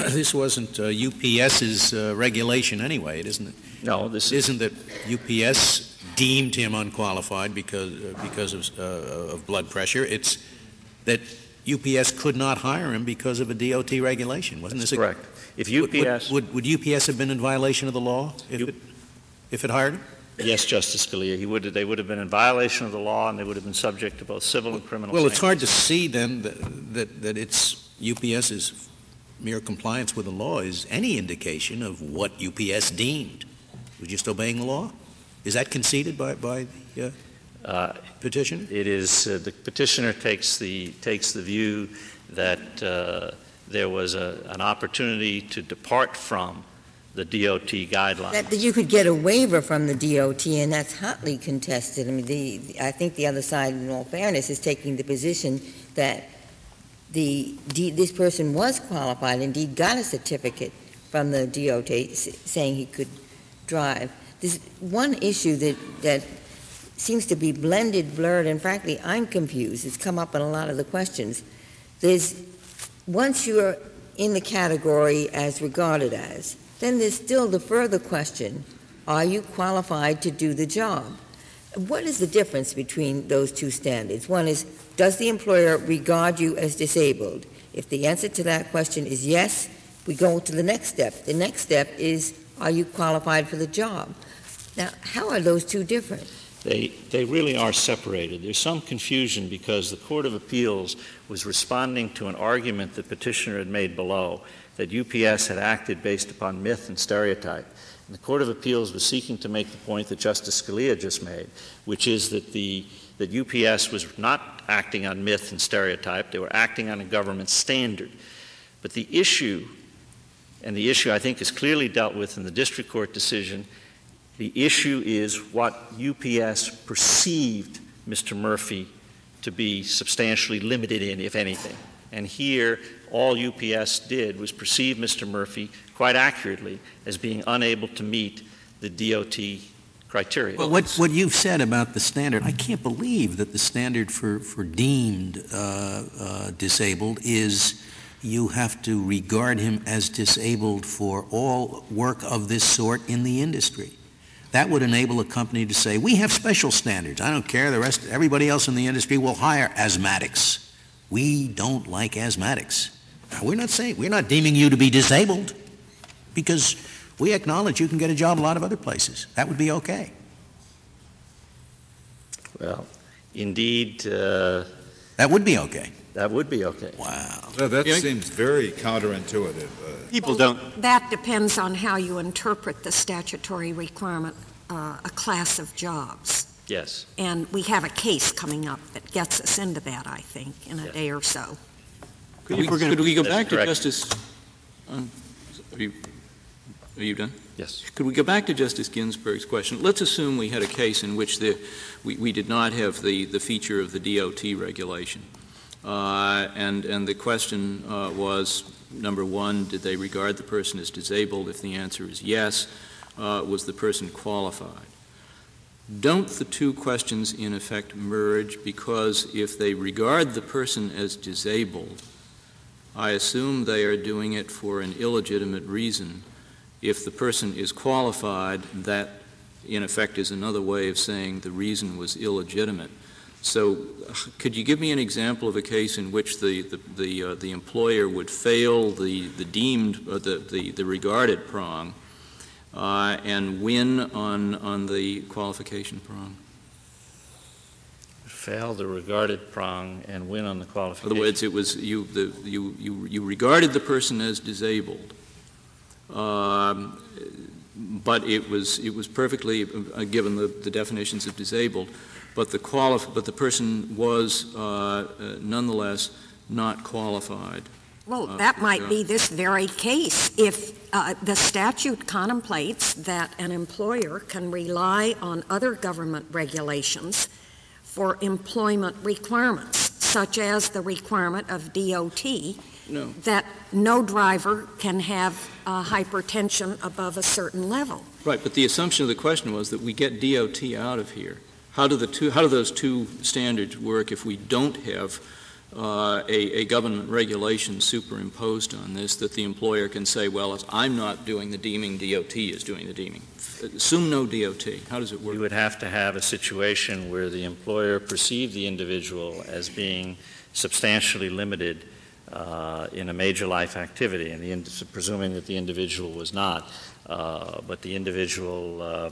UPS's regulation anyway, isn't it? No, this isn't that UPS deemed him unqualified because of blood pressure. It's that UPS could not hire him because of a DOT regulation. Wasn't this correct? If UPS would UPS have been in violation of the law if it hired him? Yes, Justice Scalia. They would have been in violation of the law, and they would have been subject to both civil and criminal. Well, it's hard to see then that it's UPS's mere compliance with the law is any indication of what UPS deemed. Was just obeying the law? Is that conceded by the petitioner? It is. The petitioner takes the view that there was an opportunity to depart from the DOT guidelines. That you could get a waiver from the DOT, and that's hotly contested. I mean, I think the other side, in all fairness, is taking the position that this person was qualified, indeed got a certificate from the DOT saying he could drive. There's one issue that seems to be blended, blurred, and frankly, I'm confused. It's come up in a lot of the questions. Once you're in the category as regarded as, then there's still the further question, are you qualified to do the job? What is the difference between those two standards? One is, does the employer regard you as disabled? If the answer to that question is yes, we go to the next step. The next step is, are you qualified for the job? Now, how are those two different? They really are separated. There's some confusion because the Court of Appeals was responding to an argument the petitioner had made below, that UPS had acted based upon myth and stereotype. And the Court of Appeals was seeking to make the point that Justice Scalia just made, which is that UPS was not acting on myth and stereotype. They were acting on a government standard. But the issue, and the issue I think is clearly dealt with in the district court decision, the issue is what UPS perceived Mr. Murphy to be substantially limited in, if anything. And here, all UPS did was perceive Mr. Murphy quite accurately as being unable to meet the DOT criteria. Well, what you've said about the standard, I can't believe that the standard for deemed disabled is you have to regard him as disabled for all work of this sort in the industry. That would enable a company to say, we have special standards. I don't care. Everybody else in the industry will hire asthmatics. We don't like asthmatics. Now, we're not deeming you to be disabled because we acknowledge you can get a job a lot of other places. That would be okay. Well, indeed. That would be okay. That would be okay. Wow. Well, that seems very counterintuitive. People don't. That depends on how you interpret the statutory requirement, a class of jobs. Yes. And we have a case coming up that gets us into that, I think, in a day or so. Could we go back to correct. Justice? Are you done? Yes. Could we go back to Justice Ginsburg's question? Let's assume we had a case in which we did not have the feature of the DOT regulation. And the question was, number one, did they regard the person as disabled? If the answer is yes, was the person qualified? Don't the two questions in effect merge? Because if they regard the person as disabled, I assume they are doing it for an illegitimate reason. If the person is qualified, that in effect is another way of saying the reason was illegitimate. So could you give me an example of a case in which the employer would fail the deemed, the regarded prong and win on the qualification prong? Fail the regarded prong and win on the qualification. In other words, it was you regarded the person as disabled, but it was perfectly given the definitions of disabled. But the person was nonetheless not qualified. Well, that might be this very case. If the statute contemplates that an employer can rely on other government regulations for employment requirements, such as the requirement of DOT, that no driver can have hypertension above a certain level. Right, but the assumption of the question was that we get DOT out of here. How do those two standards work if we don't have a government regulation superimposed on this that the employer can say, well, if I'm not doing the deeming, DOT is doing the deeming? Assume no DOT. How does it work? You would have to have a situation where the employer perceived the individual as being substantially limited in a major life activity, and presuming that the individual was not, but the individual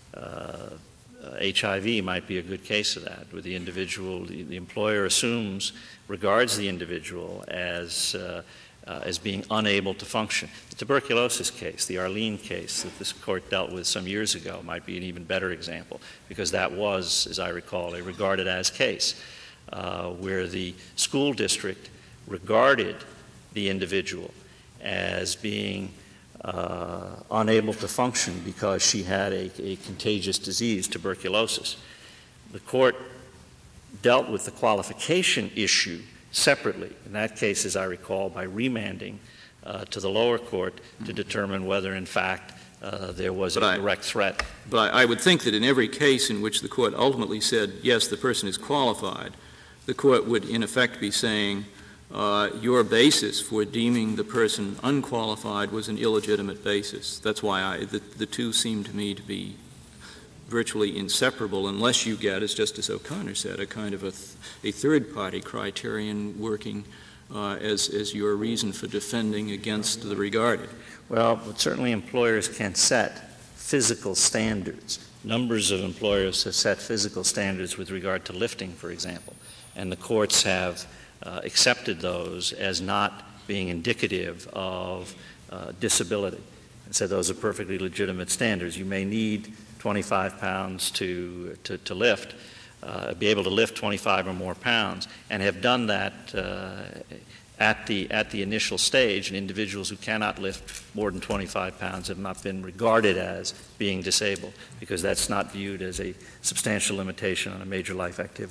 HIV might be a good case of that, where the individual, the employer regards the individual as being unable to function. The tuberculosis case, the Arlene case that this court dealt with some years ago might be an even better example, because that was, as I recall, a regarded as case, where the school district regarded the individual as being unable to function because she had a contagious disease, tuberculosis. The court dealt with the qualification issue separately, in that case, as I recall, by remanding to the lower court to determine whether, in fact, there was a direct threat. But I would think that in every case in which the court ultimately said, yes, the person is qualified, the court would, in effect, be saying, your basis for deeming the person unqualified was an illegitimate basis. That's why the two seem to me to be virtually inseparable, unless you get, as Justice O'Connor said, a kind of a third-party criterion working as your reason for defending against the regarded. Well, but certainly employers can set physical standards. Numbers of employers have set physical standards with regard to lifting, for example, and the courts have accepted those as not being indicative of disability, and said those are perfectly legitimate standards. You may need 25 pounds to lift, be able to lift 25 or more pounds, and have done that at the initial stage. And individuals who cannot lift more than 25 pounds have not been regarded as being disabled, because that's not viewed as a substantial limitation on a major life activity.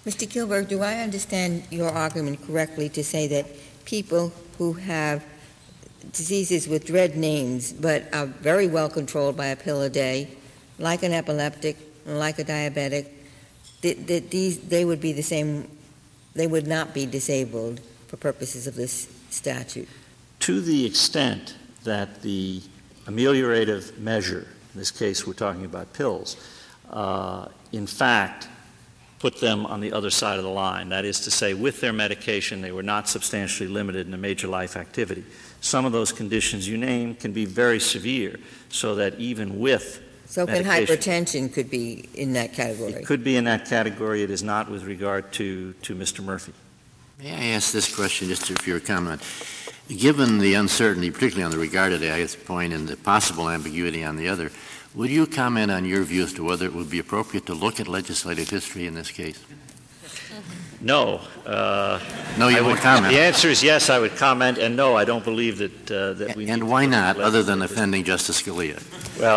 Mr. Kilberg, do I understand your argument correctly to say that people who have diseases with dread names but are very well controlled by a pill a day, like an epileptic, like a diabetic, that they would be the same, they would not be disabled for purposes of this statute? To the extent that the ameliorative measure, in this case we're talking about pills, in fact put them on the other side of the line. That is to say, with their medication, they were not substantially limited in a major life activity. Some of those conditions you name can be very severe, so that even with So can hypertension could be in that category? It could be in that category. It is not with regard to Mr. Murphy. May I ask this question, just for your comment? Given the uncertainty, particularly on the regarded as point and the possible ambiguity on the other, would you comment on your view as to whether it would be appropriate to look at legislative history in this case? No. No, you won't comment. The answer is yes, I would comment, and no, I don't believe that we need. And why not, other than offending Justice Scalia? Well,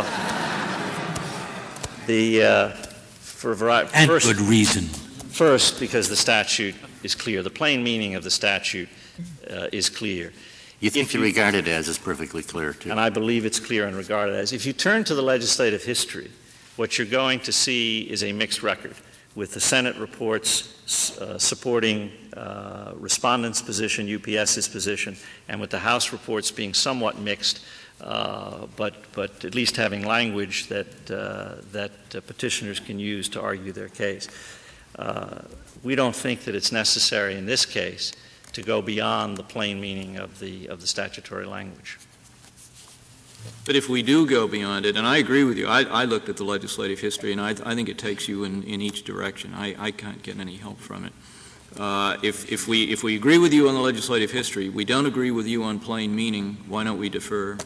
for a variety. And good reason. First, because the statute is clear. The plain meaning of the statute is clear. You think the regarded as is perfectly clear, too? And I believe it's clear and regarded as. If you turn to the legislative history, what you're going to see is a mixed record, with the Senate reports supporting respondents' position, UPS's position, and with the House reports being somewhat mixed, but at least having language that petitioners can use to argue their case. We don't think that it's necessary in this case to go beyond the plain meaning of the statutory language. But if we do go beyond it, and I agree with you, I looked at the legislative history, and I think it takes you in each direction. I can't get any help from it. If we agree with you on the legislative history, we don't agree with you on plain meaning, why don't we defer?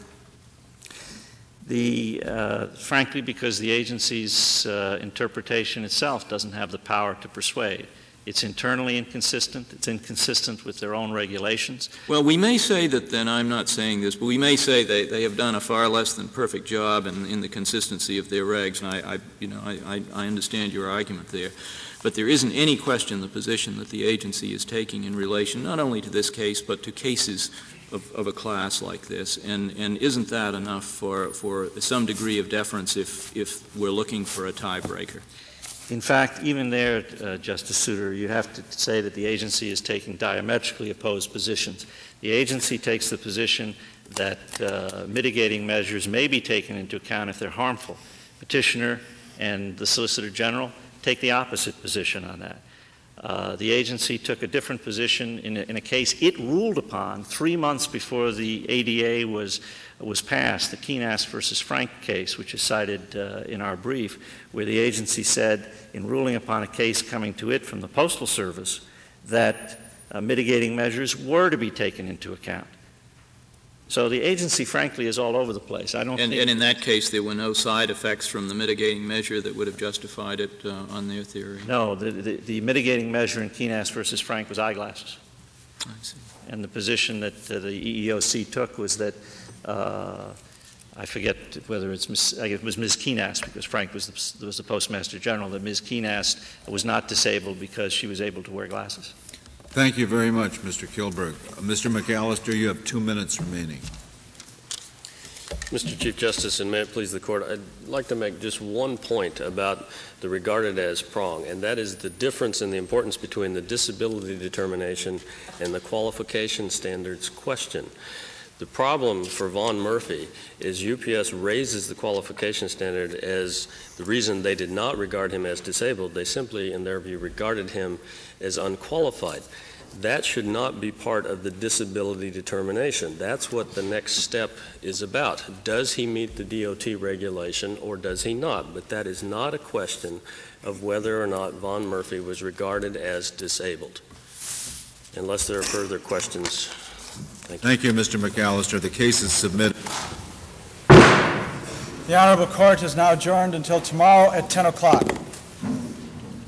Frankly, because the agency's interpretation itself doesn't have the power to persuade. It's internally inconsistent. It's inconsistent with their own regulations. Well, we may say that, then I'm not saying this, but we may say they have done a far less than perfect job in the consistency of their regs, and I understand your argument there. But there isn't any question the position that the agency is taking in relation not only to this case, but to cases of a class like this. And isn't that enough for some degree of deference if we're looking for a tiebreaker? In fact, even there, Justice Souter, you have to say that the agency is taking diametrically opposed positions. The agency takes the position that mitigating measures may be taken into account if they're harmful. Petitioner and the Solicitor General take the opposite position on that. The agency took a different position in a case it ruled upon 3 months before the ADA was passed, the Keenast versus Frank case, which is cited in our brief, where the agency said, in ruling upon a case coming to it from the Postal Service, that mitigating measures were to be taken into account. So the agency, frankly, is all over the place. And in that case, there were no side effects from the mitigating measure that would have justified it on their theory? No, the mitigating measure in Keenast versus Frank was eyeglasses. I see. And the position that the EEOC took was that I forget whether it was Ms. Keenast, because Frank was the Postmaster General, that Ms. Keenast was not disabled because she was able to wear glasses. Thank you very much, Mr. Kilberg. Mr. McAllister, you have 2 minutes remaining. Mr. Chief Justice, and may it please the Court, I'd like to make just one point about the regarded as prong, and that is the difference in the importance between the disability determination and the qualification standards question. The problem for Vaughn Murphy is UPS raises the qualification standard as the reason they did not regard him as disabled. They simply, in their view, regarded him as unqualified. That should not be part of the disability determination. That's what the next step is about. Does he meet the DOT regulation or does he not? But that is not a question of whether or not Vaughn Murphy was regarded as disabled. Unless there are further questions. Thank you, Mr. McAllister. The case is submitted. The Honorable Court is now adjourned until tomorrow at 10 o'clock.